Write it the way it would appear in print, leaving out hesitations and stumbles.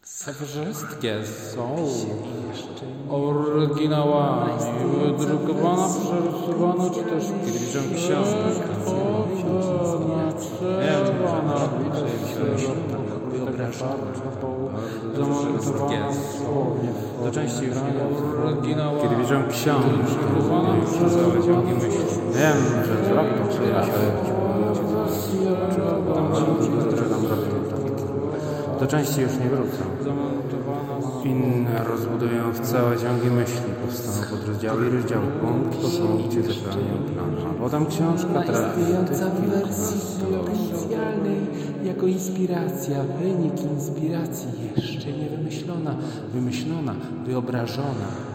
Wszystkie są oryginałami, wydrukowana, przerysowana, czy też kiedyś książka. Do części kiedy widziałem książkę, całe ciągi myśli. Wiem, że wzrok to przyjemność, do części już nie wrócę. Inne rozbudują w całe ciągi myśli. Powstaną podrozdziały i rozdziały. Punkt po punkcie zebrania planu. A potem książka istniejąca w wersji potencjalnej jako inspiracja, wynik inspiracji jeszcze nie wymyślona, wyobrażona.